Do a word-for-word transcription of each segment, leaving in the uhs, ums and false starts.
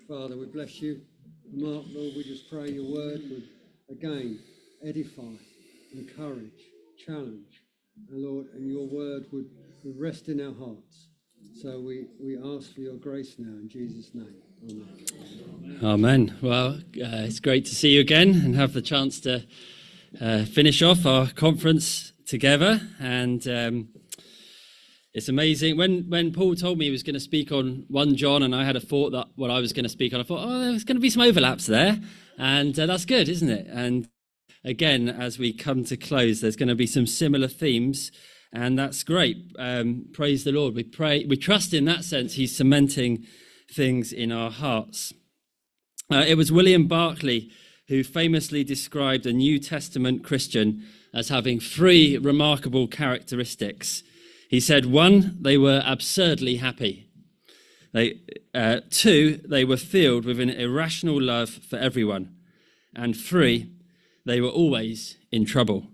Father, we bless you. Mark, Lord, we just pray your word would, again, edify, encourage, challenge. And Lord, and your word would, would rest in our hearts. So we, we ask for your grace now in Jesus' name. Amen. Amen. Well, uh, it's great to see you again and have the chance to uh, finish off our conference together. And um, it's amazing. When when Paul told me he was going to speak on First John, and I had a thought that what I was going to speak on, I thought, oh, there's going to be some overlaps there. And uh, that's good, isn't it? And again, as we come to close, there's going to be some similar themes. And that's great. Um, praise the Lord. We pray, we trust in that sense he's cementing things in our hearts. Uh, it was William Barclay who famously described a New Testament Christian as having three remarkable characteristics. He said, one, they were absurdly happy. They, uh, two, they were filled with an irrational love for everyone. And three, they were always in trouble.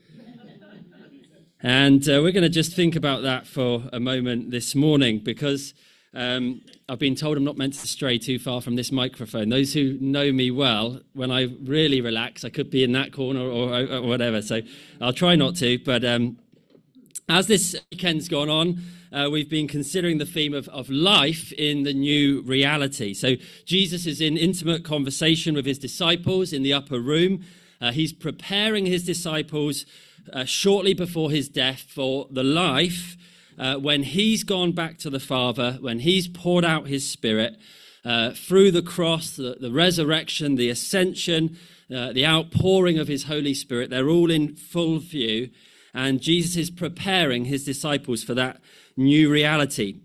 And uh, we're going to just think about that for a moment this morning, because um, I've been told I'm not meant to stray too far from this microphone. Those who know me well, when I really relax, I could be in that corner or, or whatever. So I'll try not to. But um, as this weekend's gone on, uh, we've been considering the theme of, of life in the new reality. So Jesus is in intimate conversation with his disciples in the upper room. Uh, he's preparing his disciples Uh, shortly before his death for the life uh, when he's gone back to the Father, when he's poured out his Spirit uh, through the cross, the, the resurrection, the ascension, uh, the outpouring of his Holy Spirit. They're all in full view, and Jesus is preparing his disciples for that new reality.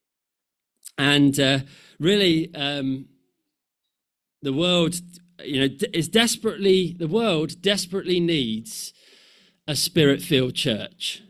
And uh, really, um, the world, you know, is desperately, the world desperately needs a Spirit-filled church.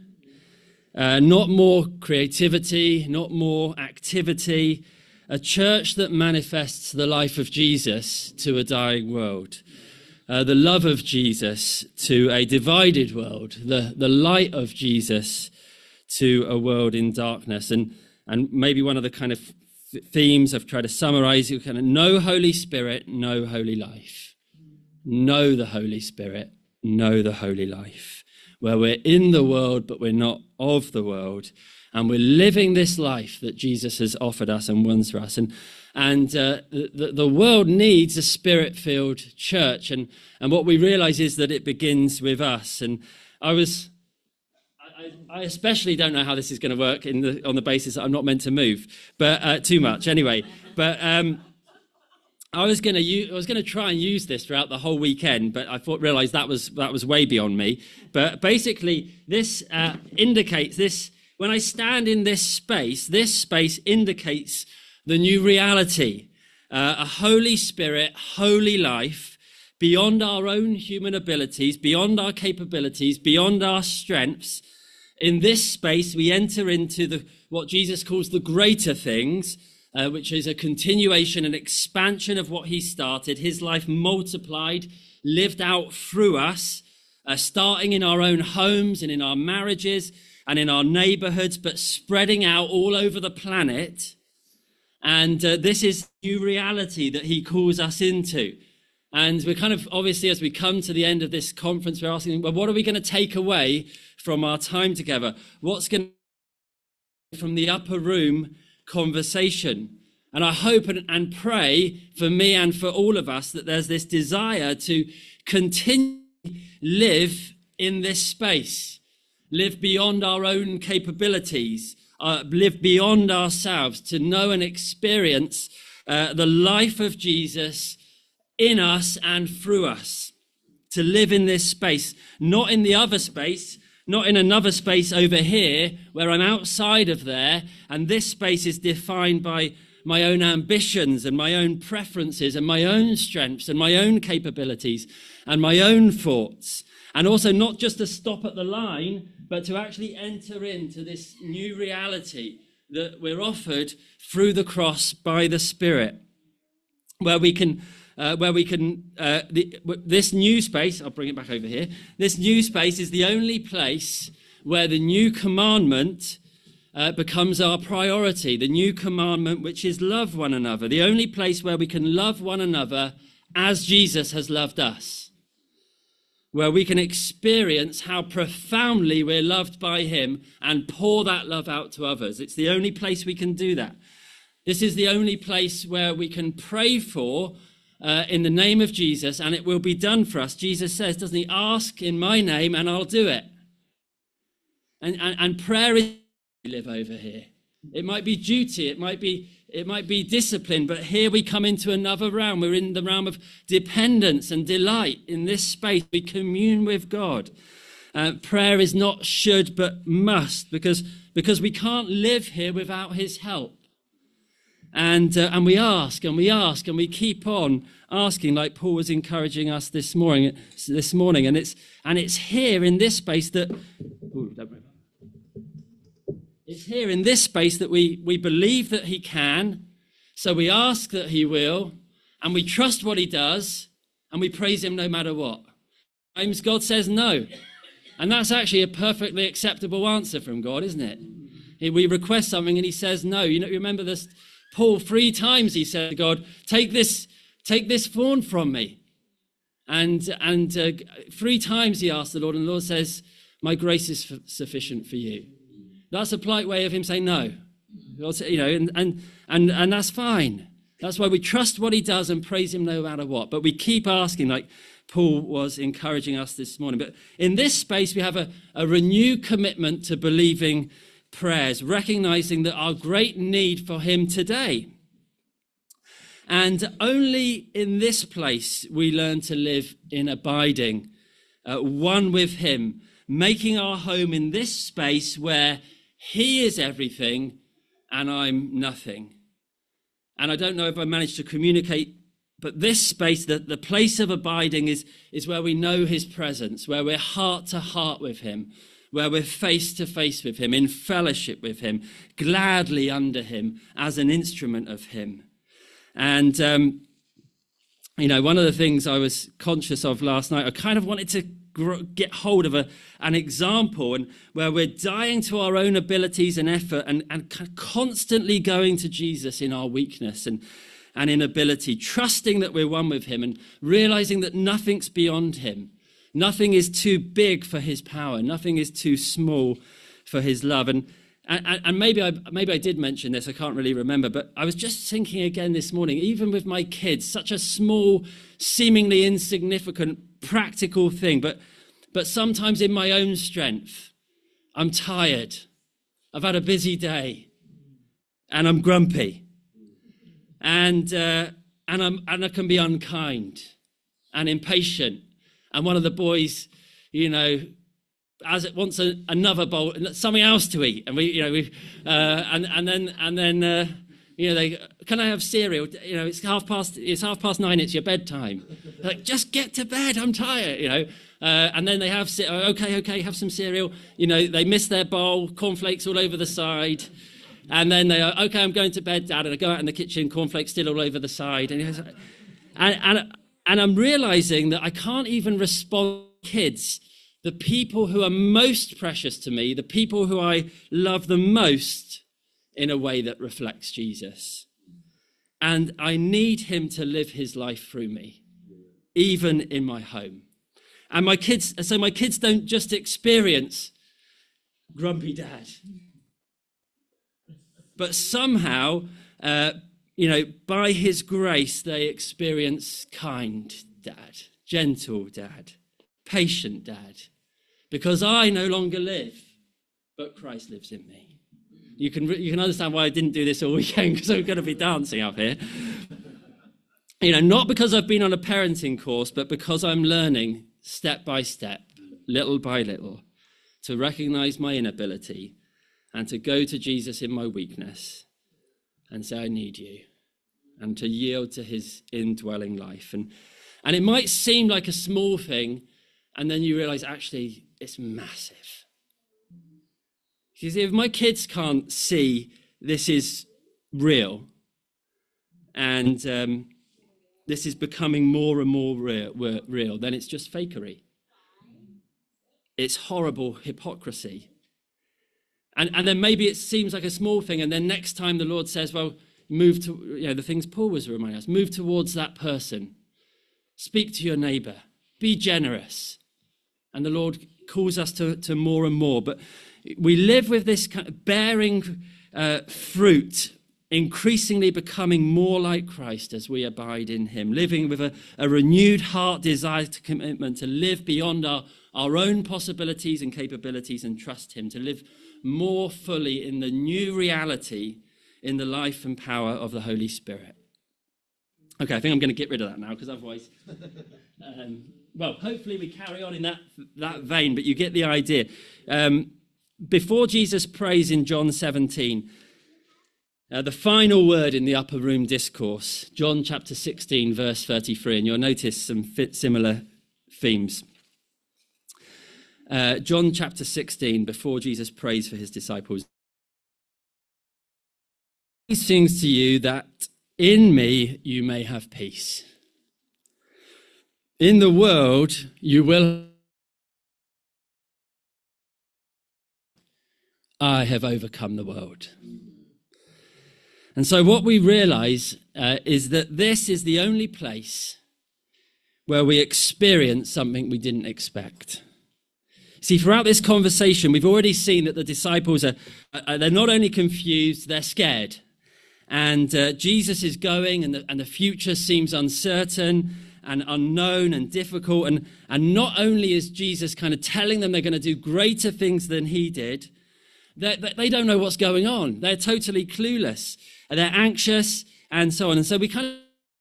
Uh, not more creativity, not more activity. A church that manifests the life of Jesus to a dying world. Uh, the love of Jesus to a divided world. The, the light of Jesus to a world in darkness. And, and maybe one of the kind of themes I've tried to summarize, you kind of know Holy Spirit, know holy life. Know the Holy Spirit, know the holy life. Where we're in the world, but we're not of the world. And we're living this life that Jesus has offered us and wants for us. And and uh, the, the world needs a Spirit-filled church. And, and what we realize is that it begins with us. And I was, I, I especially don't know how this is going to work in the, on the basis that I'm not meant to move, but uh, too much anyway. But um, I was going to I was going to try and use this throughout the whole weekend, but I thought realized that was that was way beyond me. But basically, this uh, indicates this. When I stand in this space, this space indicates the new reality, uh, a Holy Spirit, holy life, beyond our own human abilities, beyond our capabilities, beyond our strengths. In this space, we enter into the what Jesus calls the greater things. Uh, which is a continuation and expansion of what he started, his life multiplied, lived out through us, uh, starting in our own homes and in our marriages and in our neighborhoods, but spreading out all over the planet. And uh, this is new reality that he calls us into. And we're kind of, obviously, as we come to the end of this conference, we're asking, well, what are we going to take away from our time together? What's going to from the upper room conversation? And I hope and, and pray for me and for all of us that there's this desire to continue live in this space, live beyond our own capabilities, uh, live beyond ourselves, to know and experience uh, the life of Jesus in us and through us, to live in this space, not in the other space, not in another space over here where I'm outside of there, and this space is defined by my own ambitions and my own preferences and my own strengths and my own capabilities and my own thoughts. And also not just to stop at the line, but to actually enter into this new reality that we're offered through the cross by the Spirit, where we can Uh, where we can, uh, the, this new space, I'll bring it back over here, this new space is the only place where the new commandment uh, becomes our priority. The new commandment, which is love one another, the only place where we can love one another as Jesus has loved us, where we can experience how profoundly we're loved by him and pour that love out to others. It's the only place we can do that. This is the only place where we can pray for uh, in the name of Jesus, and it will be done for us. Jesus says, doesn't he, ask in my name and I'll do it. And, and, and prayer is live over here. It might be duty, it might be it might be discipline, but here we come into another realm. We're in the realm of dependence and delight. In this space, we commune with God. Uh, prayer is not should, but must, because because we can't live here without his help. And uh, and we ask and we ask and we keep on asking, like Paul was encouraging us this morning. This morning, and it's and it's here in this space that. Ooh, don't worry. It's here in this space that we, we believe that he can, so we ask that he will, and we trust what he does, and we praise him no matter what. Sometimes God says no, and that's actually a perfectly acceptable answer from God, isn't it? We request something and he says no. You know, remember this, Paul, three times he said to God, take this, take this thorn from me. And, and uh, three times he asked the Lord, and the Lord says, my grace is f- sufficient for you. That's a polite way of him saying no, you know, and, and and and that's fine. That's why we trust what he does and praise him no matter what. But we keep asking, like Paul was encouraging us this morning. But in this space, we have a, a renewed commitment to believing prayers, recognizing that our great need for him today. And only in this place we learn to live in abiding, uh, one with him, making our home in this space where he is everything and I'm nothing. And I don't know if I managed to communicate, but this space, the, the place of abiding is, is where we know his presence, where we're heart to heart with him, where we're face to face with him, in fellowship with him, gladly under him as an instrument of him. And, um, you know, one of the things I was conscious of last night, I kind of wanted to get hold of a, an example and where we're dying to our own abilities and effort and, and constantly going to Jesus in our weakness and, and inability, trusting that we're one with him and realizing that nothing's beyond him. Nothing is too big for his power. Nothing is too small for his love. And, and, and maybe I, maybe I did mention this, I can't really remember, but I was just thinking again this morning, even with my kids, such a small, seemingly insignificant practical thing, but but sometimes in my own strength, I'm tired. I've had a busy day, and I'm grumpy, and uh, and I'm and I can be unkind and impatient. And one of the boys, you know, as it wants a, another bowl, something else to eat, and we, you know, we, uh, and and then and then. Uh, You know, they, can I have cereal? You know, it's half past, it's half past nine, it's your bedtime. Like, just get to bed, I'm tired, you know. Uh, and then they have, okay, okay, have some cereal. You know, they miss their bowl, cornflakes all over the side. And then they are, okay, I'm going to bed, Dad. And I go out in the kitchen, cornflakes still all over the side. And, and, and, and I'm realizing that I can't even respond to kids, the people who are most precious to me, the people who I love the most, in a way that reflects Jesus. And I need him to live his life through me, even in my home. And my kids, so my kids don't just experience grumpy dad, but somehow, uh, you know, by his grace, they experience kind dad, gentle dad, patient dad, because I no longer live, but Christ lives in me. You can you can understand why I didn't do this all weekend, because I'm going to be dancing up here. You know, not because I've been on a parenting course, but because I'm learning step by step, little by little, to recognize my inability and to go to Jesus in my weakness and say, I need you, and to yield to his indwelling life. And, and it might seem like a small thing, and then you realize, actually, it's massive. You see, if my kids can't see this is real, and um, this is becoming more and more real, real, then it's just fakery. It's horrible hypocrisy. And, and then maybe it seems like a small thing, and then next time the Lord says, well, move to, you know, the things Paul was reminding us, move towards that person. Speak to your neighbor. Be generous. And the Lord calls us to, to more and more. But we live with this kind of bearing uh, fruit, increasingly becoming more like Christ as we abide in him, living with a, a renewed heart desire to commitment, to live beyond our, our own possibilities and capabilities and trust him, to live more fully in the new reality in the life and power of the Holy Spirit. Okay, I think I'm going to get rid of that now, because otherwise, um, well, hopefully we carry on in that, that vein, but you get the idea. Um, before Jesus prays in John seventeen, uh, the final word in the upper room discourse, John chapter sixteen, verse thirty-three, and you'll notice some fit similar themes. Uh, John chapter sixteen, before Jesus prays for his disciples. These things to you, that in me you may have peace. In the world you will. I have overcome the world. And so what we realize uh, is that this is the only place where we experience something we didn't expect. See, throughout this conversation, we've already seen that the disciples are, uh, they're not only confused, they're scared. And uh, Jesus is going, and the, and the future seems uncertain and unknown and difficult. And, and not only is Jesus kind of telling them they're going to do greater things than he did, they, they don't know what's going on. They're totally clueless. And they're anxious and so on. And so we kind of...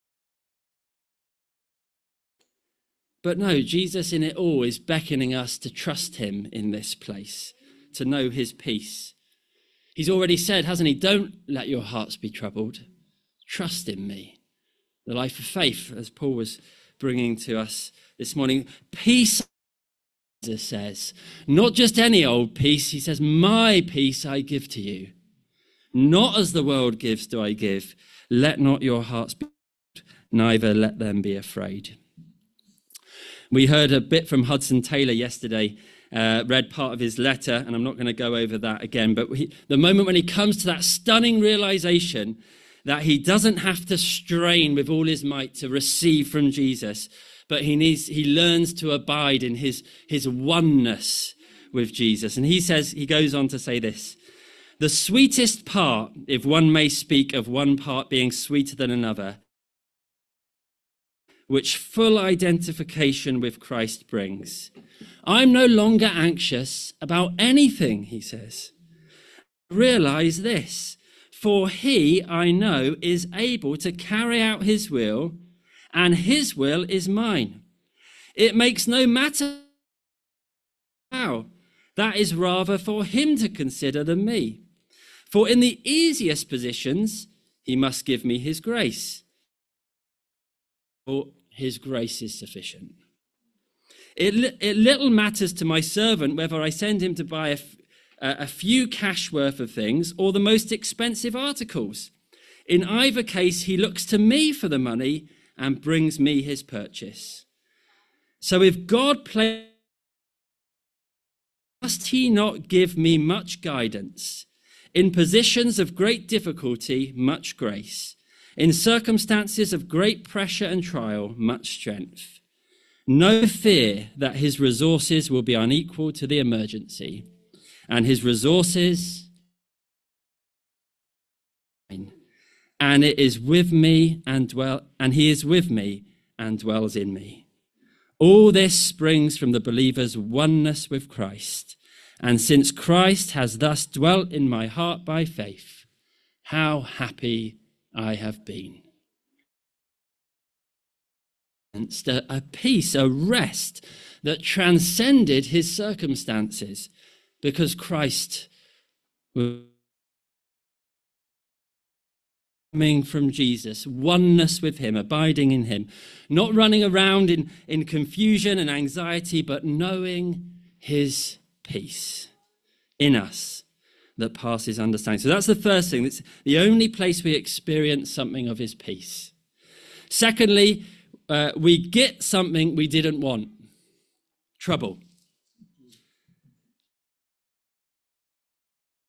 But no, Jesus in it all is beckoning us to trust him in this place, to know his peace. He's already said, hasn't he? Don't let your hearts be troubled. Trust in me. The life of faith, as Paul was bringing to us this morning. Peace, Jesus says. Not just any old peace. He says, my peace I give to you. Not as the world gives do I give. Let not your hearts be troubled, neither let them be afraid. We heard a bit from Hudson Taylor yesterday. Uh, read part of his letter, and I'm not going to go over that again, but he, the moment when he comes to that stunning realization that he doesn't have to strain with all his might to receive from Jesus, but he needs, he learns to abide in his, his oneness with Jesus. And he says, he goes on to say this, the sweetest part, if one may speak of one part being sweeter than another, which full identification with Christ brings. I'm no longer anxious about anything, he says. Realize this, for he, I know, is able to carry out his will, and his will is mine. It makes no matter how. That is rather for him to consider than me. For in the easiest positions, he must give me his grace. For his grace is sufficient. It, li- it little matters to my servant whether I send him to buy a, f- a few cash worth of things or the most expensive articles. In either case, he looks to me for the money and brings me his purchase. So if God plays, must he not give me much guidance? In positions of great difficulty, much grace. In circumstances of great pressure and trial, much strength. No fear that his resources will be unequal to the emergency, and his resources, and it is with me and dwell, and he is with me and dwells in me. All this springs from the believer's oneness with Christ, and since Christ has thus dwelt in my heart by faith, how happy I have been. A peace, a rest that transcended his circumstances because Christ was coming from Jesus, oneness with him, abiding in him, not running around in, in confusion and anxiety, but knowing his peace in us that passes understanding. So that's the first thing. That's the only place we experience something of his peace. Secondly, uh, we get something we didn't want. Trouble.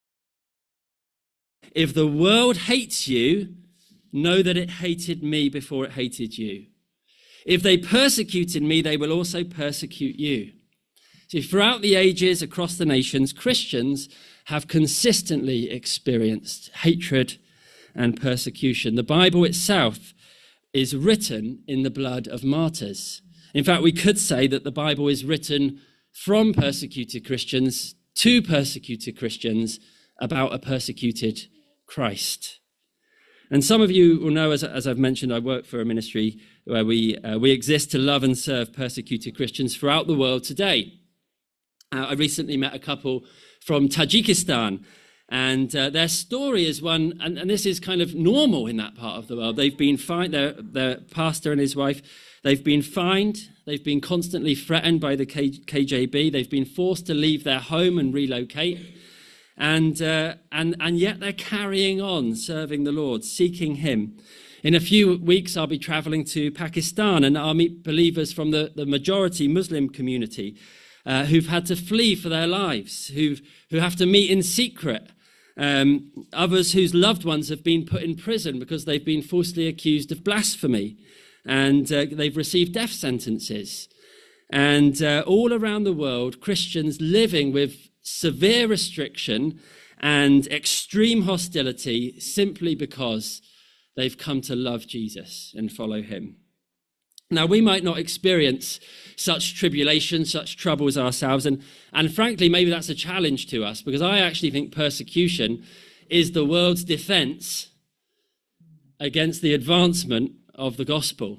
if the world hates you, know that it hated me before it hated you. If they persecuted me, they will also persecute you. See, throughout the ages, across the nations, Christians have consistently experienced hatred and persecution. The Bible itself is written in the blood of martyrs. In fact, we could say that the Bible is written from persecuted Christians to persecuted Christians about a persecuted Christ. And some of you will know, as, as I've mentioned, I work for a ministry where we, uh, we exist to love and serve persecuted Christians throughout the world today. Uh, I recently met a couple from Tajikistan, and uh, their story is one, and, and this is kind of normal in that part of the world. They've been fined, their, their pastor and his wife, they've been fined, they've been constantly threatened by the K, KGB, they've been forced to leave their home and relocate, and, uh, and, and yet they're carrying on serving the Lord, seeking him. In a few weeks, I'll be traveling to Pakistan, and I'll meet believers from the, the majority Muslim community uh, who've had to flee for their lives, who've, who have to meet in secret. Um, others whose loved ones have been put in prison because they've been falsely accused of blasphemy, and uh, they've received death sentences. And uh, all around the world, Christians living with severe restriction and extreme hostility simply because they've come to love Jesus and follow him. Now, we might not experience such tribulation, such troubles ourselves, and, and frankly, maybe that's a challenge to us, because I actually think persecution is the world's defense against the advancement of the gospel.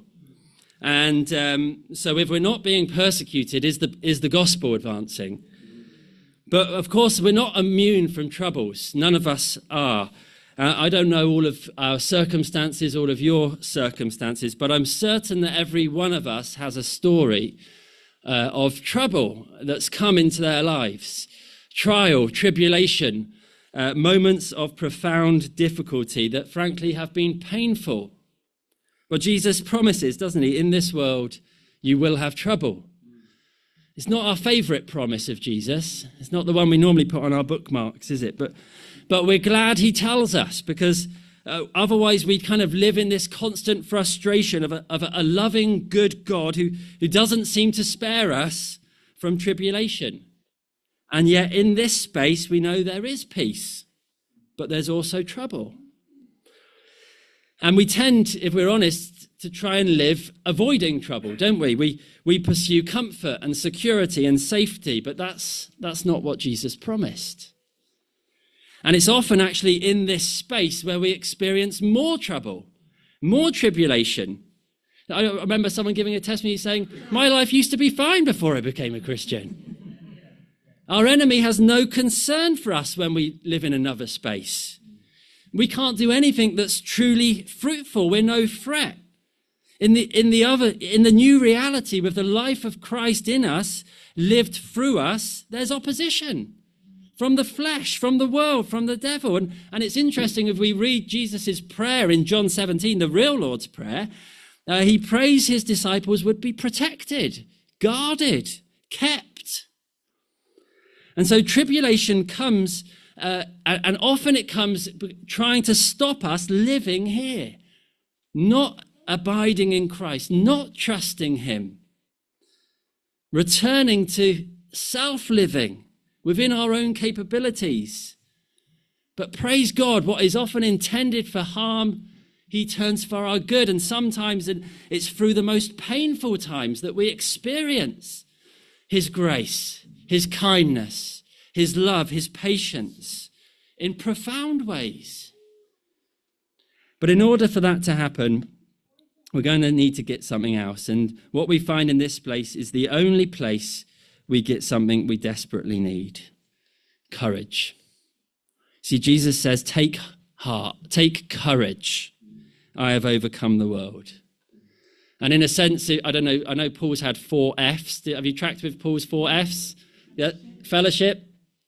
And um, so if we're not being persecuted, is the, is the gospel advancing? But of course, we're not immune from troubles. None of us are. Uh, I don't know all of our circumstances, all of your circumstances, but I'm certain that every one of us has a story uh, of trouble that's come into their lives. Trial, tribulation, uh, moments of profound difficulty that frankly have been painful. Well, Jesus promises, doesn't he, in this world you will have trouble. It's not our favourite promise of Jesus. It's not the one we normally put on our bookmarks, is it? But But we're glad he tells us, because uh, otherwise we kind of live in this constant frustration of, a, of a, a loving, good God who, who doesn't seem to spare us from tribulation. And yet in this space we know there is peace, but there's also trouble. And we tend, if we're honest, to try and live avoiding trouble, don't we? We we pursue comfort and security and safety, but that's that's not what Jesus promised. And it's often actually in this space where we experience more trouble, more tribulation. I remember someone giving a testimony saying, my life used to be fine before I became a Christian. Our enemy has no concern for us when we live in another space. We can't do anything that's truly fruitful. We're no threat. In the, in the other, in the new reality with the life of Christ in us, lived through us, there's opposition. From the flesh, from the world, from the devil. And, and it's interesting, if we read Jesus' prayer in John seventeen, the real Lord's Prayer, uh, he prays his disciples would be protected, guarded, kept. And so tribulation comes, uh, and often it comes trying to stop us living here, not abiding in Christ, not trusting him, returning to self-living within our own capabilities. But praise God, what is often intended for harm, he turns for our good. And sometimes it's through the most painful times that we experience his grace, his kindness, his love, his patience in profound ways. But in order for that to happen, we're going to need to get something else. And what we find in this place is the only place we get something we desperately need: courage. See, Jesus says, take heart, take courage. I have overcome the world. And in a sense, I don't know, I know Paul's had four F's. Have you tracked with Paul's four F's? Yeah, fellowship.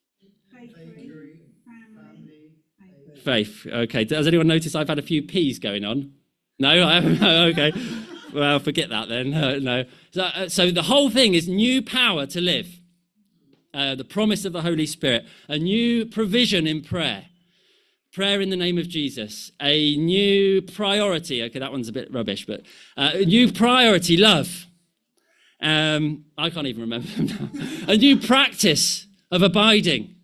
Faith. Okay. Does anyone notice I've had a few P's going on? No, I haven't. Okay. Well, forget that then. Uh, no. So, uh, so the whole thing is new power to live. Uh, the promise of the Holy Spirit. A new provision in prayer. prayer in the name of Jesus, a new priority. Okay, that one's a bit rubbish, but uh, a new priority, love. Um, I can't even remember them now. A new practice of abiding.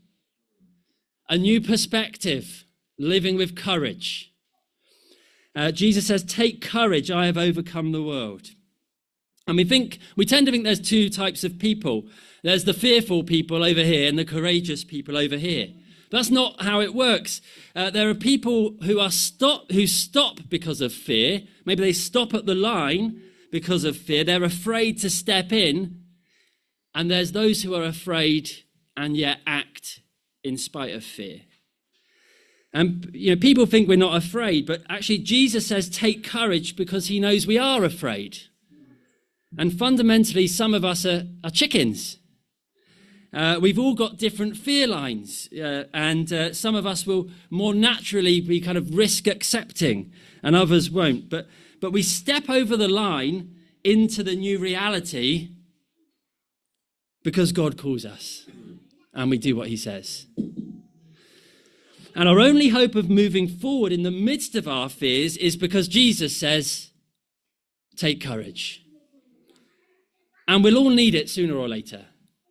A new perspective, living with courage. Uh, Jesus says, take courage, I have overcome the world. And we think, we tend to think there's two types of people. There's the fearful people over here and the courageous people over here. That's not how it works. Uh, there are people who are stop, who stop because of fear. Maybe they stop at the line because of fear. They're afraid to step in. And there's those who are afraid and yet act in spite of fear. And you know, people think we're not afraid, but actually Jesus says take courage because he knows we are afraid. And fundamentally, some of us are, are chickens. Uh, we've all got different fear lines, uh, and uh, some of us will more naturally be kind of risk accepting, and others won't. But but we step over the line into the new reality because God calls us, and we do what he says. And our only hope of moving forward in the midst of our fears is because Jesus says, take courage. And we'll all need it sooner or later.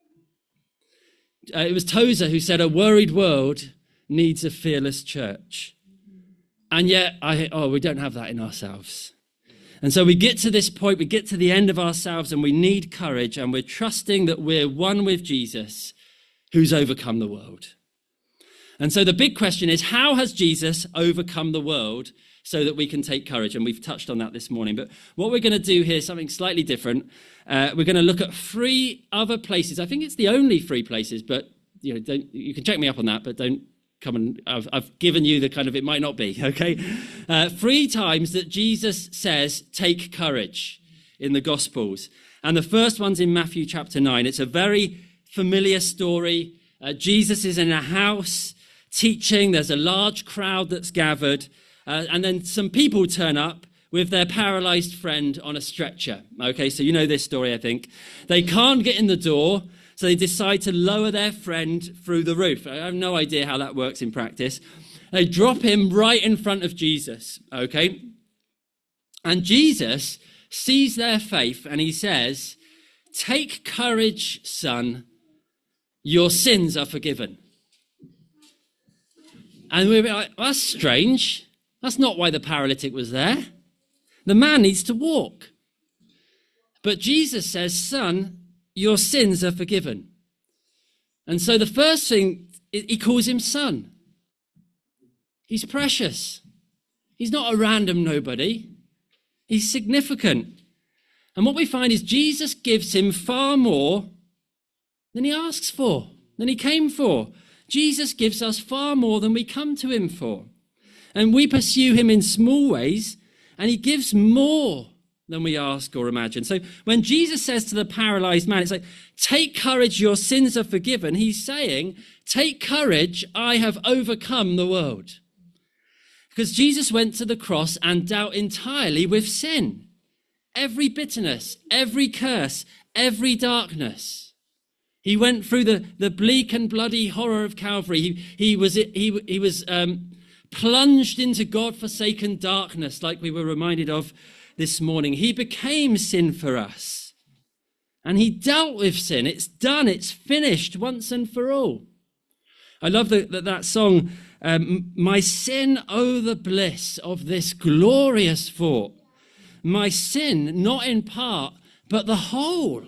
Uh, it was Tozer who said, a worried world needs a fearless church. And yet, I, oh, we don't have that in ourselves. And so we get to this point, we get to the end of ourselves, and we need courage, and we're trusting that we're one with Jesus, who's overcome the world. And so the big question is, how has Jesus overcome the world so that we can take courage? And we've touched on that this morning. But what we're going to do here is something slightly different. Uh, we're going to look at three other places. I think it's the only three places, but you know, don't, you can check me up on that, but don't come and, I've, I've given you the kind of, it might not be, okay? Uh, three times that Jesus says, take courage in the Gospels. And the first one's in Matthew chapter nine. It's a very familiar story. Uh, Jesus is in a house teaching. There's a large crowd that's gathered. Uh, and then some people turn up with their paralyzed friend on a stretcher. Okay, so you know this story, I think. They can't get in the door, so they decide to lower their friend through the roof. I have no idea how that works in practice. They drop him right in front of Jesus, okay? And Jesus sees their faith and he says, take courage, son, your sins are forgiven. And we're like, that's strange. That's not why the paralytic was there. The man needs to walk. But Jesus says, son, your sins are forgiven. And so the first thing, he calls him son. He's precious. He's not a random nobody. He's significant. And what we find is Jesus gives him far more than he asks for, than he came for. Jesus gives us far more than we come to him for. And we pursue him in small ways, and he gives more than we ask or imagine. So when Jesus says to the paralyzed man, it's like, take courage, your sins are forgiven. He's saying, take courage, I have overcome the world. Because Jesus went to the cross and dealt entirely with sin. Every bitterness, every curse, every darkness. He went through the, the bleak and bloody horror of Calvary. He, he was, he, he was um, plunged into God-forsaken darkness, like we were reminded of this morning. He became sin for us. And he dealt with sin. It's done. It's finished once and for all. I love the, that, that song, um, my sin, oh, the bliss of this glorious thought. My sin, not in part, but the whole,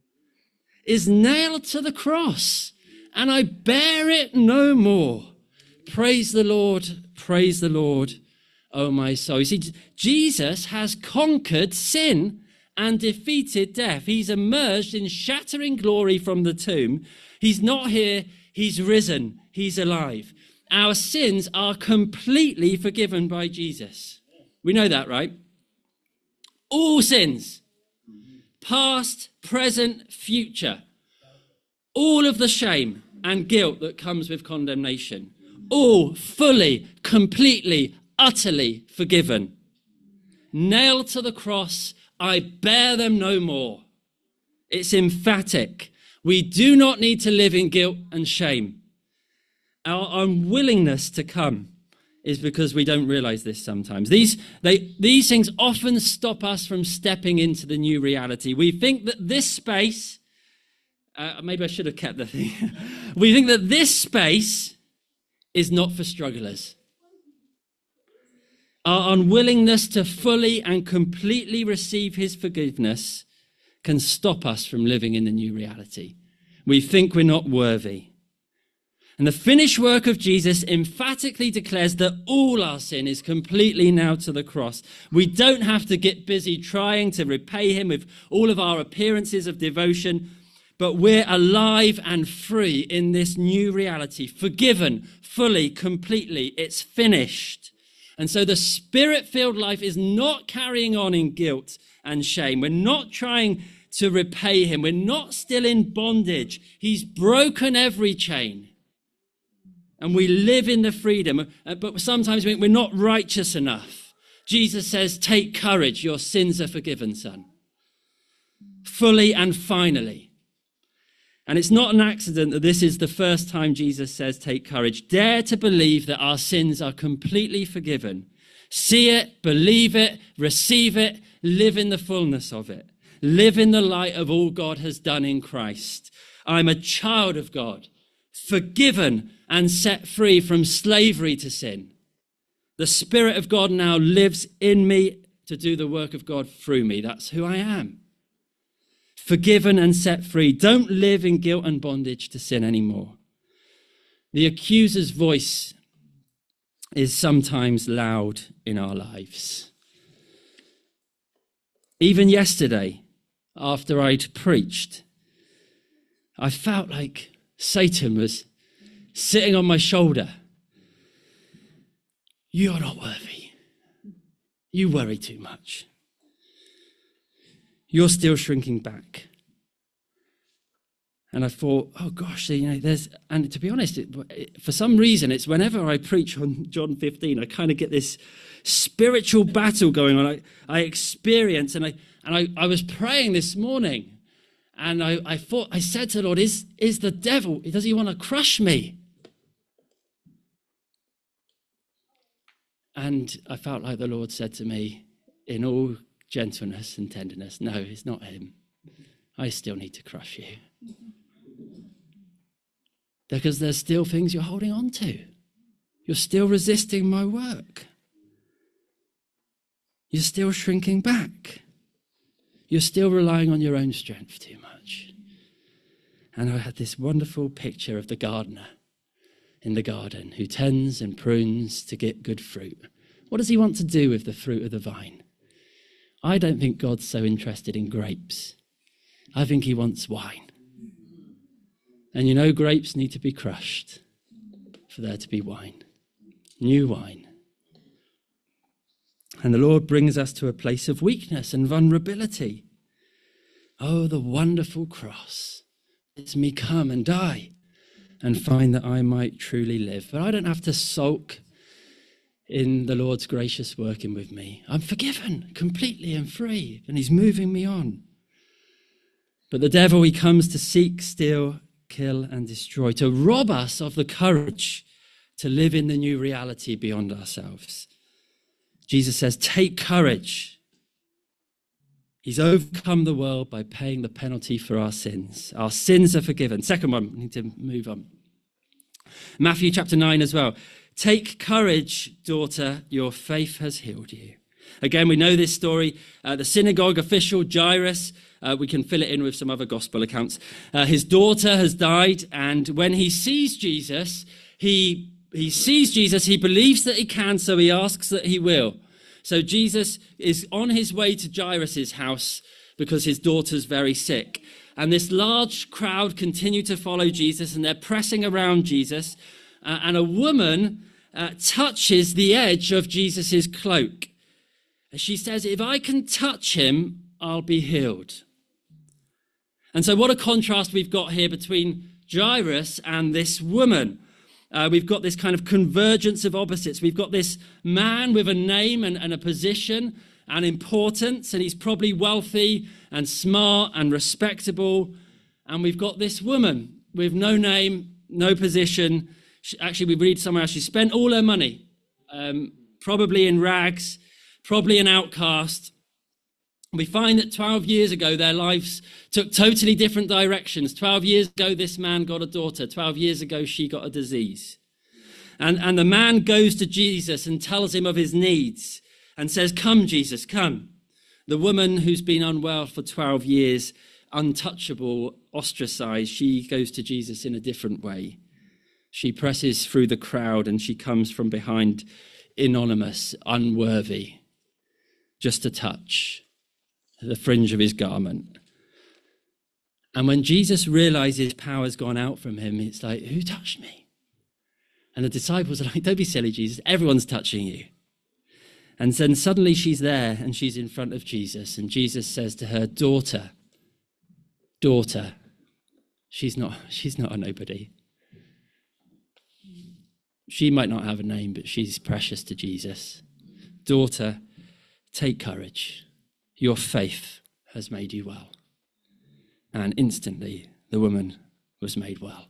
is nailed to the cross, and I bear it no more. Praise the Lord, praise the Lord, oh my soul. You see, Jesus has conquered sin and defeated death. He's emerged in shattering glory from the tomb. He's not here, he's risen, he's alive. Our sins are completely forgiven by Jesus. We know that, right? All sins. Past, present, future. All of the shame and guilt that comes with condemnation. All fully, completely, utterly forgiven. Nailed to the cross, I bear them no more. It's emphatic. We do not need to live in guilt and shame. Our unwillingness to come is because we don't realize this sometimes. These, they, these things often stop us from stepping into the new reality. We think that this space, uh, maybe I should have kept the thing. We think that this space is not for strugglers. Our unwillingness to fully and completely receive his forgiveness can stop us from living in the new reality. We think we're not worthy. And the finished work of Jesus emphatically declares that all our sin is completely nailed to the cross. We don't have to get busy trying to repay him with all of our appearances of devotion, but we're alive and free in this new reality, forgiven fully, completely. It's finished. And so the spirit-filled life is not carrying on in guilt and shame. We're not trying to repay him. We're not still in bondage. He's broken every chain. And we live in the freedom, but sometimes we're not righteous enough. Jesus says, take courage, your sins are forgiven, son. Fully and finally. And it's not an accident that this is the first time Jesus says, take courage. Dare to believe that our sins are completely forgiven. See it, believe it, receive it, live in the fullness of it. Live in the light of all God has done in Christ. I'm a child of God, forgiven and set free from slavery to sin. The Spirit of God now lives in me to do the work of God through me. That's who I am. Forgiven and set free. Don't live in guilt and bondage to sin anymore. The accuser's voice is sometimes loud in our lives. Even yesterday, after I'd preached, I felt like Satan was sitting on my shoulder. You're not worthy. You worry too much. You're still shrinking back. And I thought, oh gosh, you know, there's, and to be honest, it, it, for some reason, it's whenever I preach on John fifteen, I kind of get this spiritual battle going on. I, I experience, and I, and I, I was praying this morning, and I, I thought, I said to the Lord, is, is the devil, does he want to crush me? And I felt like the Lord said to me, in all gentleness and tenderness, no, it's not him. I still need to crush you. Because there's still things you're holding on to. You're still resisting my work. You're still shrinking back. You're still relying on your own strength too much. And I had this wonderful picture of the gardener in the garden who tends and prunes to get good fruit. What does he want to do with the fruit of the vine? I don't think God's so interested in grapes. I think he wants wine. And you know, grapes need to be crushed for there to be wine, new wine. And the Lord brings us to a place of weakness and vulnerability. Oh, the wonderful cross. It's me come and die and find that I might truly live. But I don't have to sulk in the Lord's gracious working with me. I'm forgiven completely and free, and he's moving me on. But the devil, he comes to seek, steal, kill, and destroy, to rob us of the courage to live in the new reality beyond ourselves. Jesus says, take courage. He's overcome the world by paying the penalty for our sins. Our sins are forgiven. Second one, we need to move on. Matthew chapter nine as well. Take courage, daughter, your faith has healed you. Again, we know this story. Uh, the synagogue official, Jairus, uh, we can fill it in with some other gospel accounts. Uh, his daughter has died, and when he sees Jesus, he, he sees Jesus, he believes that he can, so he asks that he will. So Jesus is on his way to Jairus' house because his daughter's very sick. And this large crowd continue to follow Jesus, and they're pressing around Jesus. Uh, and a woman uh, touches the edge of Jesus' cloak. And she says, if I can touch him, I'll be healed. And so what a contrast we've got here between Jairus and this woman. Uh, we've got this kind of convergence of opposites. We've got this man with a name and, and a position and importance, and he's probably wealthy and smart and respectable. And we've got this woman with no name, no position. She, actually, we read somewhere else, she spent all her money um, probably in rags, probably an outcast. We find that twelve years ago, their lives took totally different directions. twelve years ago, this man got a daughter. twelve years ago, she got a disease. And, and the man goes to Jesus and tells him of his needs and says, "Come, Jesus, come." The woman who's been unwell for twelve years, untouchable, ostracized, she goes to Jesus in a different way. She presses through the crowd and she comes from behind, anonymous, unworthy, just a touch, the fringe of his garment. And when Jesus realizes power's gone out from him, it's like, who touched me? And the disciples are like, don't be silly, Jesus. Everyone's touching you. And then suddenly she's there and she's in front of Jesus. And Jesus says to her, daughter, daughter, she's not, she's not a nobody. She might not have a name, but she's precious to Jesus. Daughter, take courage. Your faith has made you well. And instantly the woman was made well.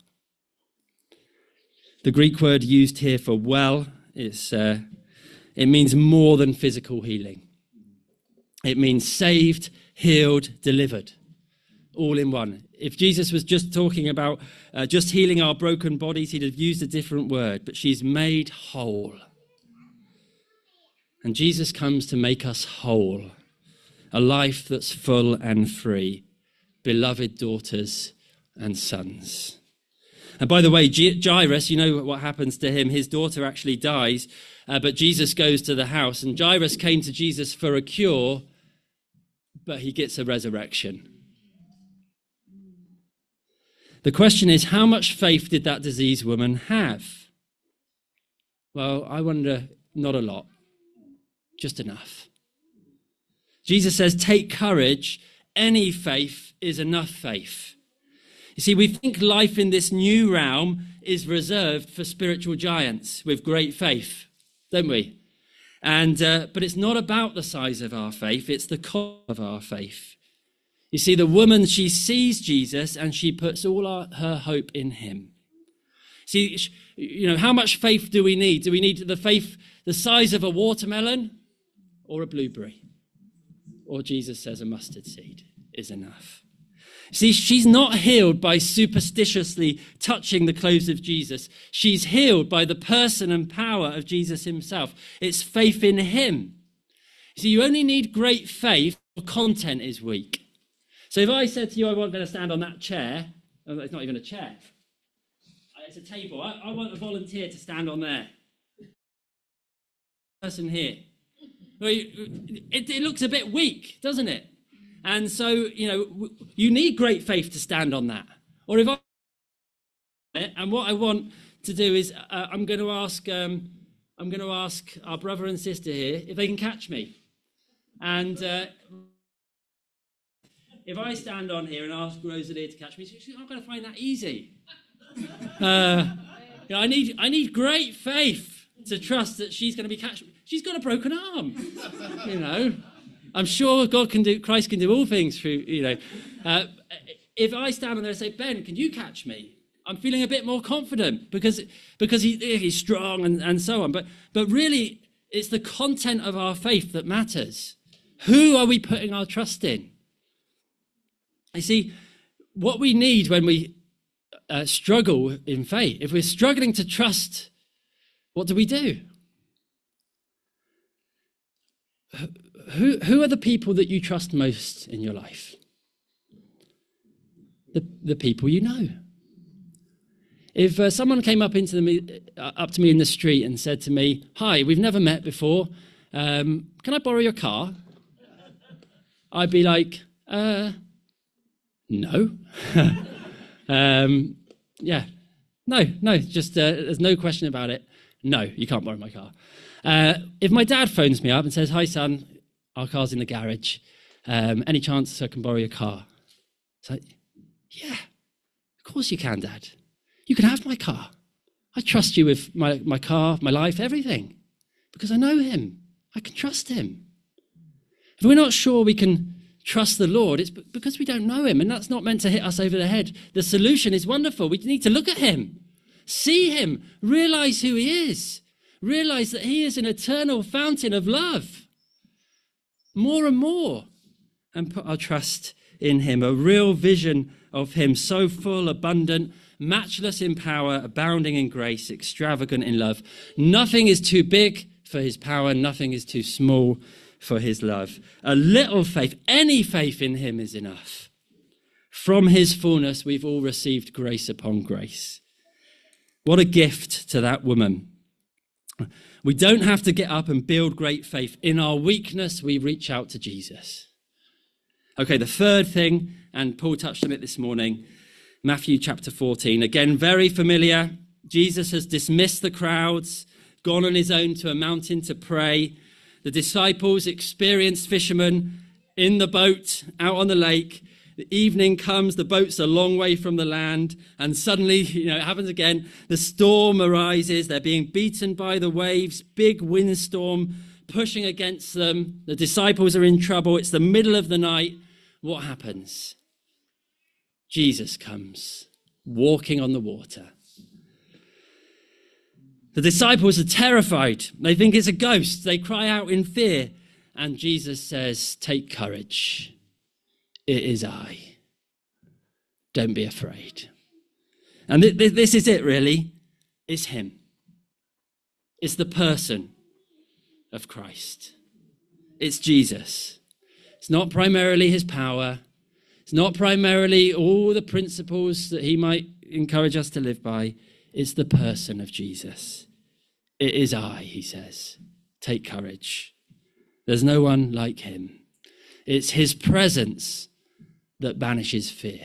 The Greek word used here for well, is, uh, it means more than physical healing. It means saved, healed, delivered, all in one. If Jesus was just talking about uh, just healing our broken bodies, he'd have used a different word, but she's made whole. And Jesus comes to make us whole, a life that's full and free, beloved daughters and sons. And by the way, Jairus, you know what happens to him. His daughter actually dies, uh, but Jesus goes to the house. And Jairus came to Jesus for a cure, but he gets a resurrection. The question is, how much faith did that diseased woman have? Well, I wonder, not a lot, just enough. Jesus says, take courage. Any faith is enough faith. You see, we think life in this new realm is reserved for spiritual giants with great faith, don't we? And uh, but it's not about the size of our faith, it's the core of our faith. You see, the woman, she sees Jesus and she puts all our, her hope in him. See, you know, how much faith do we need? Do we need the faith the size of a watermelon or a blueberry? Or Jesus says a mustard seed is enough. See, she's not healed by superstitiously touching the clothes of Jesus. She's healed by the person and power of Jesus himself. It's faith in him. See, you only need great faith if content is weak. So if I said to you, I want to stand on that chair, oh, it's not even a chair, it's a table. I, I want a volunteer to stand on there. Person here. Well, it, it looks a bit weak, doesn't it? And so, you know, you need great faith to stand on that. Or if I, and what I want to do is, uh, I'm going to ask, um, I'm going to ask our brother and sister here if they can catch me. And uh, if I stand on here and ask Rosalie to catch me, she's not going to find that easy. Uh, you know, I need, I need great faith to trust that she's going to be catched. She's got a broken arm, you know. I'm sure God can do, Christ can do all things through, you know. Uh, if I stand on there and say, Ben, can you catch me? I'm feeling a bit more confident because because he, he's strong and, and so on. But but really, it's the content of our faith that matters. Who are we putting our trust in? You see, what we need when we uh, struggle in faith, if we're struggling to trust, what do we do? Who, who are the people that you trust most in your life? The, the people you know. If uh, someone came up into the uh, up to me in the street and said to me, "Hi, we've never met before. Um, can I borrow your car?" I'd be like, uh, "No." um, yeah, no, no. Just uh, there's no question about it. No, you can't borrow my car. Uh, if my dad phones me up and says, "Hi, son, our car's in the garage. Um, any chance I can borrow your car?" It's like, yeah, of course you can, Dad. You can have my car. I trust you with my, my car, my life, everything, because I know him. I can trust him. If we're not sure we can trust the Lord, it's because we don't know him, and that's not meant to hit us over the head. The solution is wonderful. We need to look at him, see him, realize who he is, realize that he is an eternal fountain of love. More and more. And put our trust in him. A real vision of him, so full, abundant, matchless in power, abounding in grace, extravagant in love. Nothing is too big for his power. Nothing is too small for his love. A little faith, any faith in him is enough. From his fullness, we've all received grace upon grace. What a gift to that woman. We don't have to get up and build great faith. In our weakness, we reach out to Jesus. Okay, the third thing, and Paul touched on it this morning, Matthew chapter fourteen. Again, very familiar. Jesus has dismissed the crowds, gone on his own to a mountain to pray. The disciples, experienced fishermen, in the boat, out on the lake. The evening comes, the boat's a long way from the land, and suddenly, you know, it happens again. The storm arises, they're being beaten by the waves, big windstorm pushing against them. The disciples are in trouble. It's the middle of the night. What happens? Jesus comes, walking on the water. The disciples are terrified. They think it's a ghost. They cry out in fear. And Jesus says, "Take courage. It is I. Don't be afraid." And th- th- this is it, really. It's him. It's the person of Christ. It's Jesus. It's not primarily his power. It's not primarily all the principles that he might encourage us to live by. It's the person of Jesus. It is I, he says. Take courage. There's no one like him. It's his presence that banishes fear.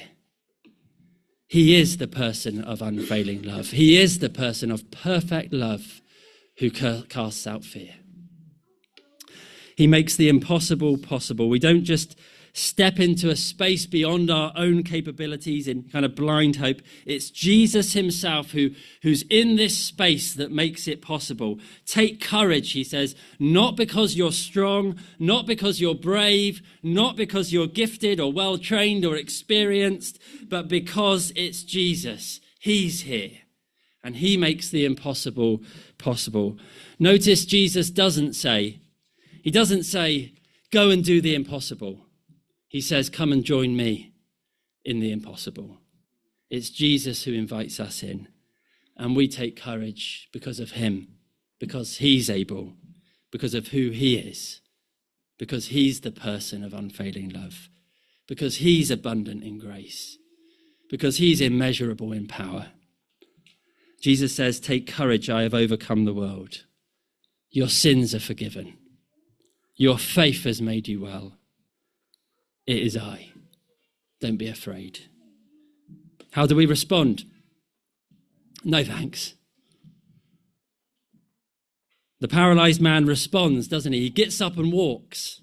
He is the person of unfailing love. He is the person of perfect love who casts out fear. He makes the impossible possible. We don't just step into a space beyond our own capabilities in kind of blind hope. It's Jesus himself who, who's in this space that makes it possible. Take courage, he says, not because you're strong, not because you're brave, not because you're gifted or well-trained or experienced, but because it's Jesus. He's here, and he makes the impossible possible. Notice Jesus doesn't say, he doesn't say, go and do the impossible. He says, come and join me in the impossible. It's Jesus who invites us in. And we take courage because of him, because he's able, because of who he is, because he's the person of unfailing love, because he's abundant in grace, because he's immeasurable in power. Jesus says, take courage, I have overcome the world. Your sins are forgiven. Your faith has made you well. It is I. Don't be afraid. How do we respond? No thanks. The paralyzed man responds, doesn't he? He gets up and walks.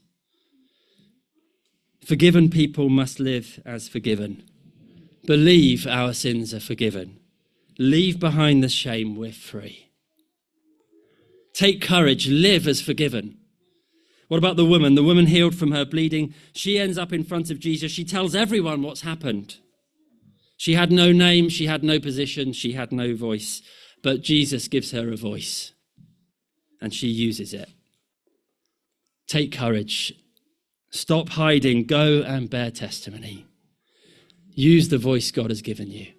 Forgiven people must live as forgiven. Believe our sins are forgiven. Leave behind the shame, we're free. Take courage, live as forgiven. What about the woman? The woman healed from her bleeding. She ends up in front of Jesus. She tells everyone what's happened. She had no name, she had no position, she had no voice. But Jesus gives her a voice, and she uses it. Take courage. Stop hiding. Go and bear testimony. Use the voice God has given you.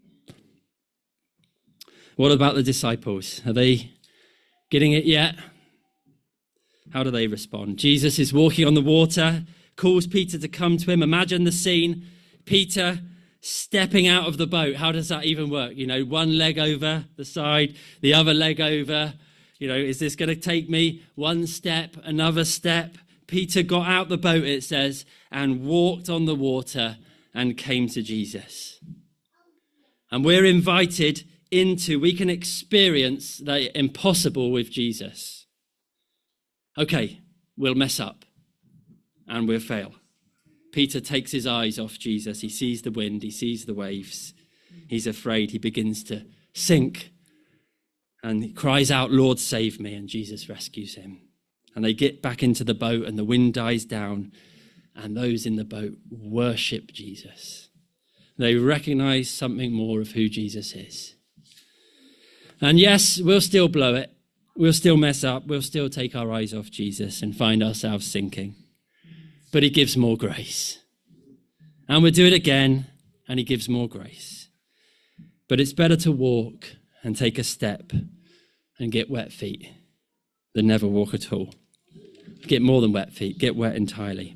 What about the disciples? Are they getting it yet? How do they respond? Jesus is walking on the water, calls Peter to come to him. Imagine the scene. Peter stepping out of the boat. How does that even work? You know, one leg over the side, the other leg over. You know, is this going to take me one step, another step? Peter got out the boat, it says, and walked on the water and came to Jesus. And we're invited into, we can experience the impossible with Jesus. Okay, we'll mess up and we'll fail. Peter takes his eyes off Jesus. He sees the wind, he sees the waves. He's afraid, he begins to sink. And he cries out, Lord, save me. And Jesus rescues him. And they get back into the boat and the wind dies down. And those in the boat worship Jesus. They recognize something more of who Jesus is. And yes, we'll still blow it. We'll still mess up. We'll still take our eyes off Jesus and find ourselves sinking. But he gives more grace. And we'll do it again, and he gives more grace. But it's better to walk and take a step and get wet feet than never walk at all. Get more than wet feet, get wet entirely.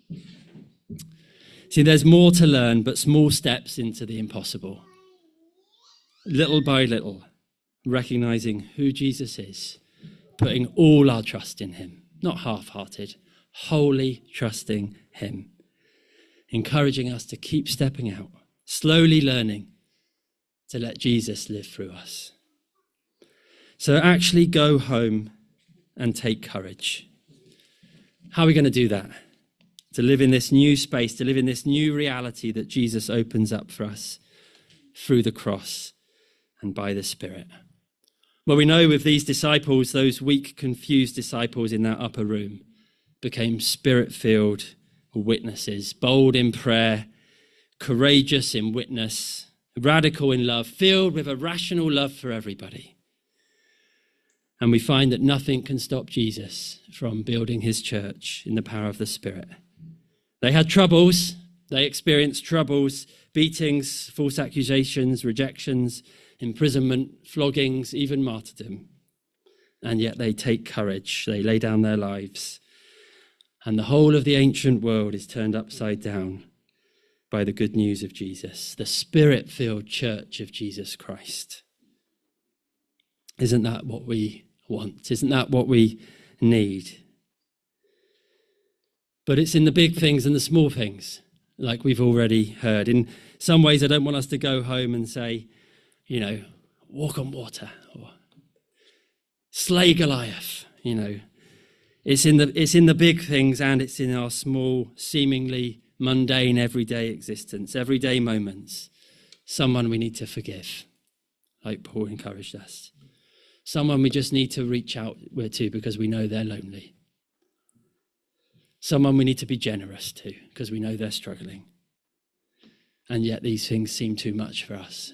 See, there's more to learn, but small steps into the impossible. Little by little, recognizing who Jesus is, putting all our trust in him, not half-hearted, wholly trusting him, encouraging us to keep stepping out, slowly learning to let Jesus live through us. So actually go home and take courage. How are we going to do that? To live in this new space, to live in this new reality that Jesus opens up for us through the cross and by the Spirit. Well, we know with these disciples, those weak, confused disciples in that upper room became Spirit-filled witnesses, bold in prayer, courageous in witness, radical in love, filled with a rational love for everybody. And we find that nothing can stop Jesus from building his church in the power of the Spirit. They had troubles. They experienced troubles, beatings, false accusations, rejections, imprisonment, floggings, even martyrdom. And yet they take courage. They lay down their lives. And the whole of the ancient world is turned upside down by the good news of Jesus, the Spirit-filled church of Jesus Christ. Isn't that what we want? Isn't that what we need? But it's in the big things and the small things, like we've already heard. In some ways, I don't want us to go home and say, you know, walk on water or slay Goliath, you know. It's in the it's in the big things, and it's in our small, seemingly mundane, everyday existence, everyday moments. Someone we need to forgive, like Paul encouraged us. Someone we just need to reach out to because we know they're lonely. Someone we need to be generous to because we know they're struggling. And yet these things seem too much for us.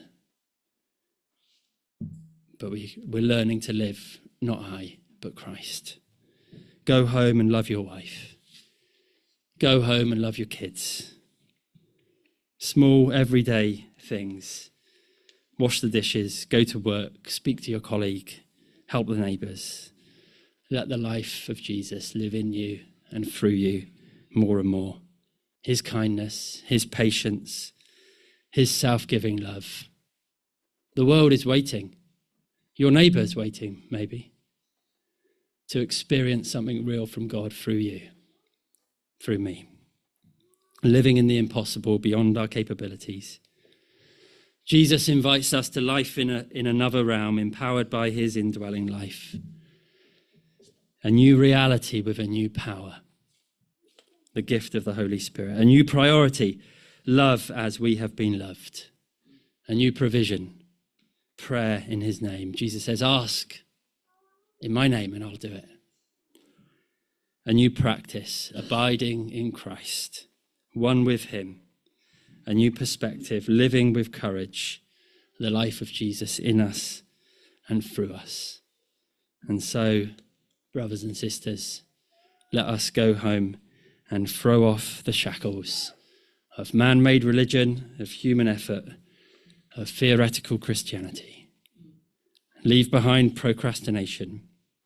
But we, we're learning to live, not I, but Christ. Go home and love your wife. Go home and love your kids. Small, everyday things. Wash the dishes, go to work, speak to your colleague, help the neighbours. Let the life of Jesus live in you and through you more and more. His kindness, his patience, his self-giving love. The world is waiting. Your neighbour's waiting, maybe, to experience something real from God through you, through me. Living in the impossible beyond our capabilities. Jesus invites us to life in, a, in another realm, empowered by his indwelling life. A new reality with a new power. The gift of the Holy Spirit. A new priority, love as we have been loved. A new provision, prayer in his name. Jesus says, ask in my name and I'll do it. A new practice, abiding in Christ, one with him. A new perspective, living with courage, the life of Jesus in us and through us. And so, brothers and sisters, let us go home and throw off the shackles of man-made religion, of human effort, of theoretical Christianity. Leave behind procrastination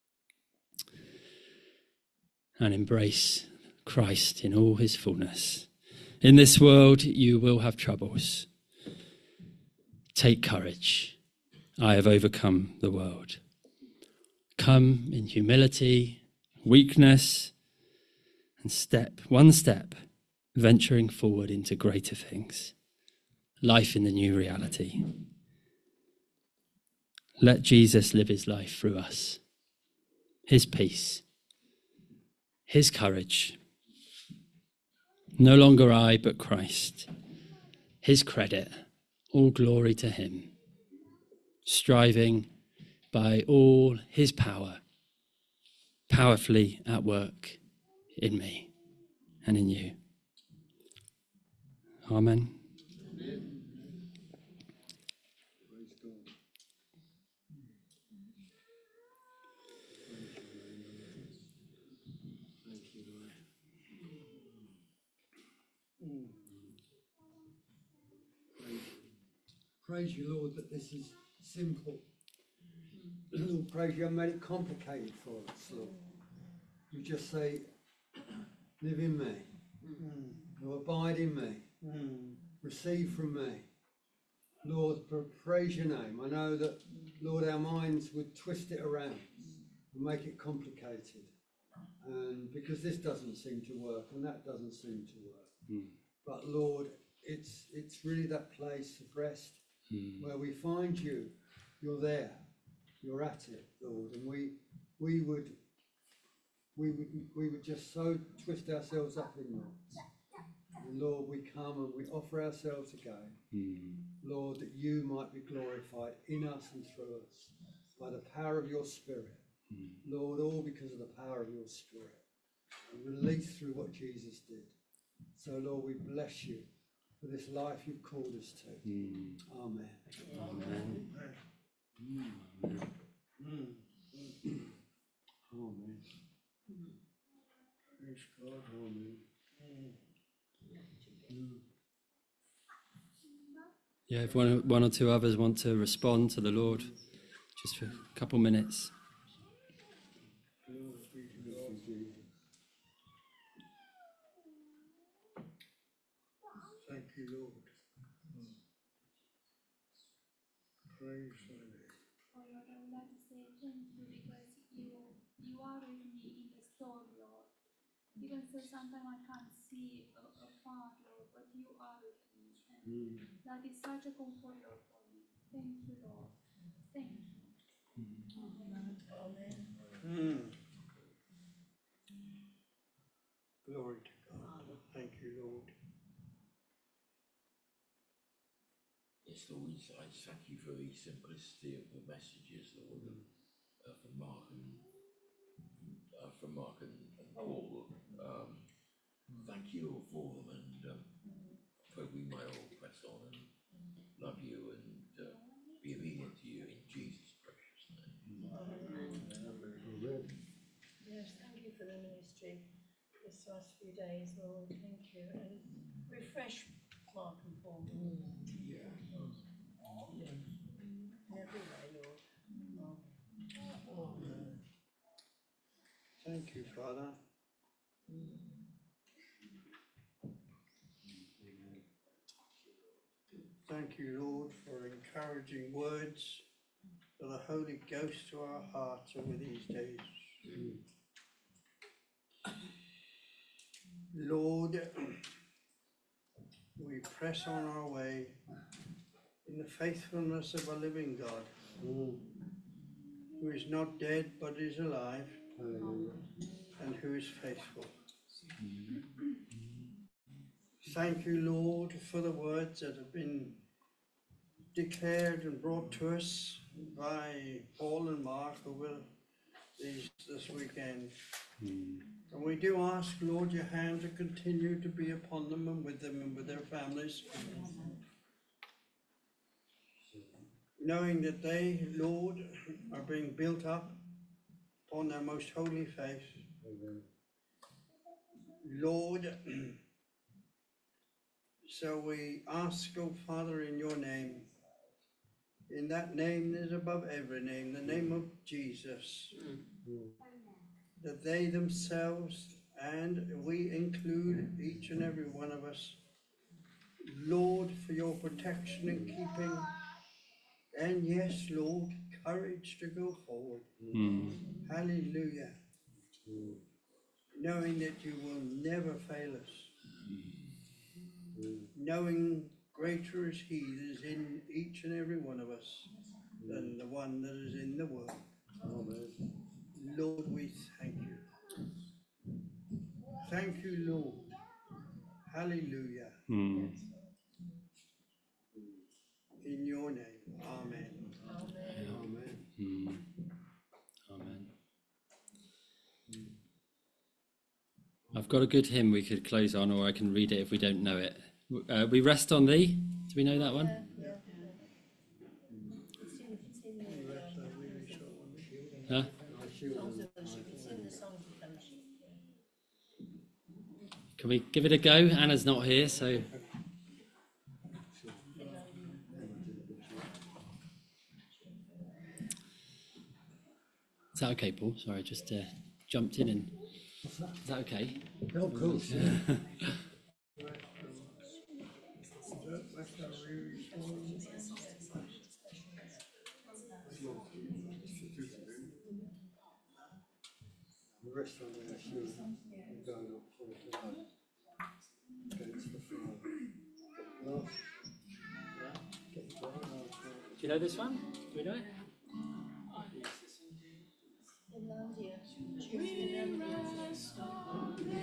and embrace Christ in all his fullness. In this world, you will have troubles. Take courage. I have overcome the world. Come in humility, weakness, and step, one step, venturing forward into greater things. Life in the new reality. Let Jesus live his life through us. His peace. His courage. No longer I, but Christ. His credit. All glory to him. Striving by all his power, powerfully at work in me and in you. Amen. praise you, Lord, that this is simple. Lord, praise you haven't made it complicated for us, Lord. You just say, live in me, mm. Lord, abide in me, mm. receive from me. Lord, praise your name. I know that, Lord, our minds would twist it around and make it complicated. And because this doesn't seem to work and that doesn't seem to work. Mm. But Lord, it's it's really that place of rest mm. where we find you. You're there. You're at it, Lord. And we we would we would we would just so twist ourselves up in knots. And Lord, we come and we offer ourselves again. Mm. Lord, that you might be glorified in us and through us by the power of your Spirit. Mm. Lord, all because of the power of your Spirit. And release through what Jesus did. So, Lord, we bless you for this life you've called us to. Mm. Amen. Amen. Amen. Amen. Amen. Praise God. Amen. Yeah, if one, one or two others want to respond to the Lord, just for a couple minutes. Thank you, Lord. Praise the Lord. Oh Lord, I would like to say thank you because you you are with me in the storm, Lord. Even so, sometimes I can't see a, a far, Lord, but you are with me. And mm. that is such a comfort, Lord, for me. Thank you, Lord. Thank you. Amen. Amen. Mm. Glory to God. Thank you, Lord. Yes, Lord, I thank you for the simplicity of the messages, Lord, mm. uh, from Mark and uh, from Mark and, and Paul. Um, thank you all for them, and um, I hope we might all press on and love you and uh, be obedient to you in Jesus' precious name. Amen. Amen. Yes, thank you for the ministry this last few days, Lord. Thank you, and refresh Mark and Paul. Mm. Yeah. Every way, Lord. Amen. Thank you, Father. Thank you, Lord, for encouraging words for the Holy Ghost to our hearts over these days. Lord, we press on our way in the faithfulness of a living God, mm. who is not dead but is alive, mm. and who is faithful. Mm. Thank you, Lord, for the words that have been declared and brought to us by Paul and Mark over these this weekend. Mm. And we do ask, Lord, your hand to continue to be upon them and with them and with their families. Mm. Knowing that they, Lord, are being built up upon their most holy faith. Amen. Lord, so we ask, oh Father, in your name, in that name that is above every name, the name of Jesus, mm. that they themselves, and we include each and every one of us, Lord, for your protection and keeping, and yes, Lord, courage to go forward. Mm. Hallelujah. Mm. Knowing that you will never fail us. Mm. Knowing greater is he that is in each and every one of us than the one that is in the world. Amen. Lord, we thank you. Thank you, Lord. Hallelujah. Mm. In your name. Amen. Amen. Amen. Mm. Amen. I've got a good hymn we could close on, or I can read it if we don't know it. Uh, we rest on thee. Do we know that one? Yeah, yeah. It's in, it's in the, uh, Huh? it's in the songs of fellowship. Can we give it a go? Anna's not here, so. Is that okay, Paul? Sorry, I just uh, jumped in and... Is that okay? Oh, of course. The rest of the shoe and going up for the load against the floor. Last. Get the dry last. Do you know this one? Do we know it? Finlandia. Choose Finlandia.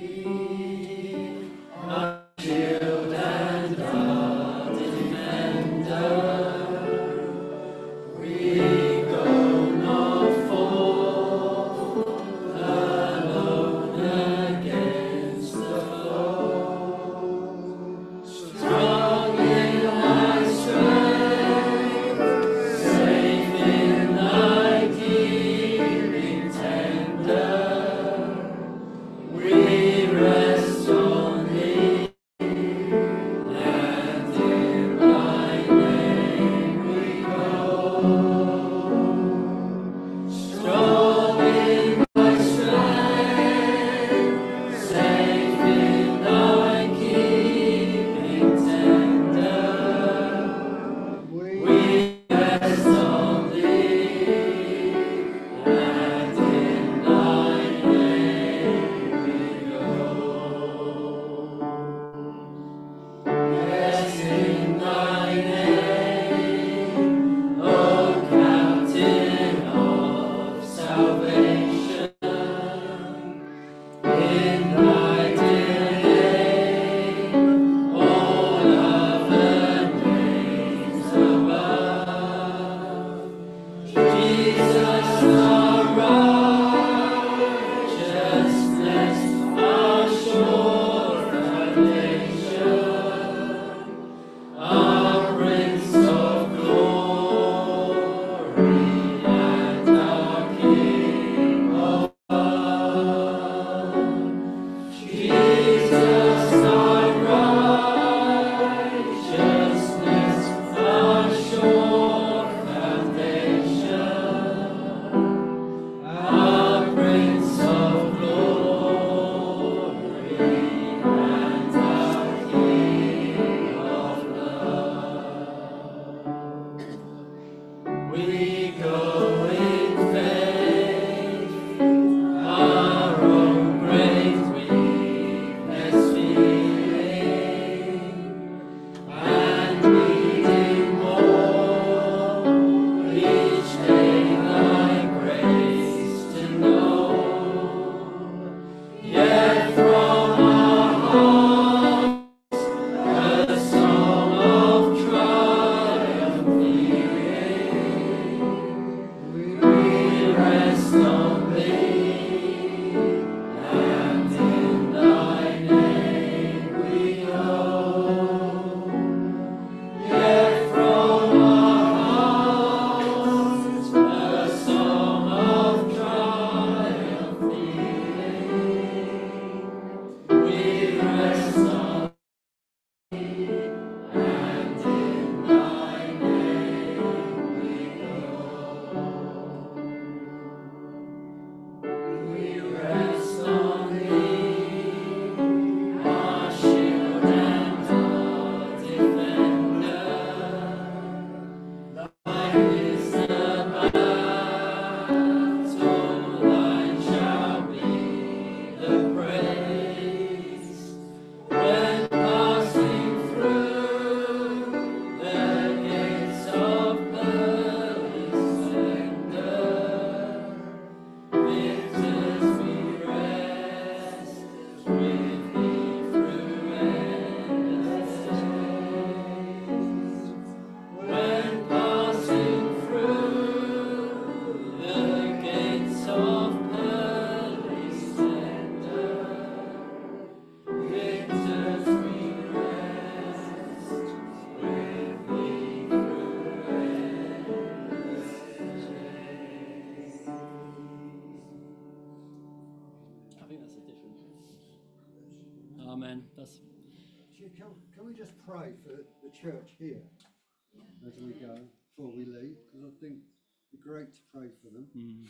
Amen. That's Can, can we just pray for the church here as we go before we leave? Because I think it'd be great to pray for them. mm.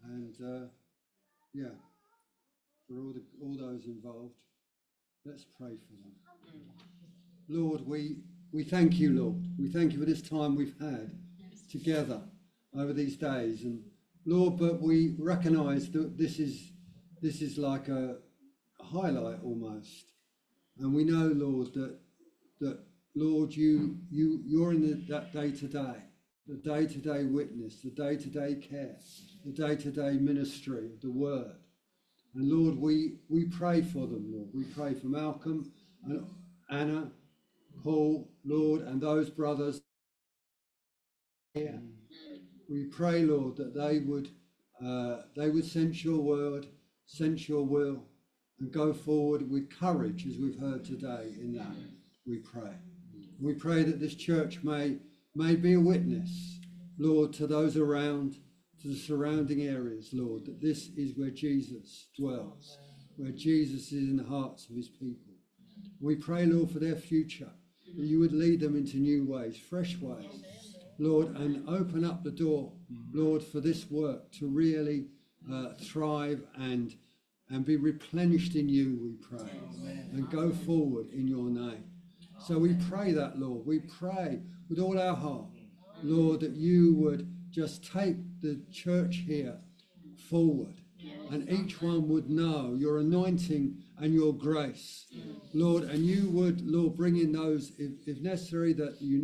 And uh, yeah, for all the all those involved, let's pray for them. Lord, we we thank you, Lord. We thank you for this time we've had together over these days, and Lord, but we recognise that this is this is like a, a highlight almost, and we know, Lord, that that Lord, you you you're in the, that day to day, the day to day witness, the day to day care, the day to day ministry of the word, and Lord, we we pray for them, Lord. We pray for Malcolm and Anna, Paul, Lord, and those brothers here. We pray, Lord, that they would uh, they would sense your word, sense your will, and go forward with courage, as we've heard today in that. We pray. We pray that this church may may be a witness, Lord, to those around, to the surrounding areas, Lord, that this is where Jesus dwells, where Jesus is in the hearts of his people. We pray, Lord, for their future, that you would lead them into new ways, fresh ways, Lord, and open up the door, Lord, for this work to really uh, thrive and and be replenished in you, we pray, and go forward in your name. So we pray that, Lord. We pray with all our heart, Lord, that you would just take the church here forward, and each one would know your anointing and your grace, Lord, and you would, Lord, bring in those, if, if necessary, that you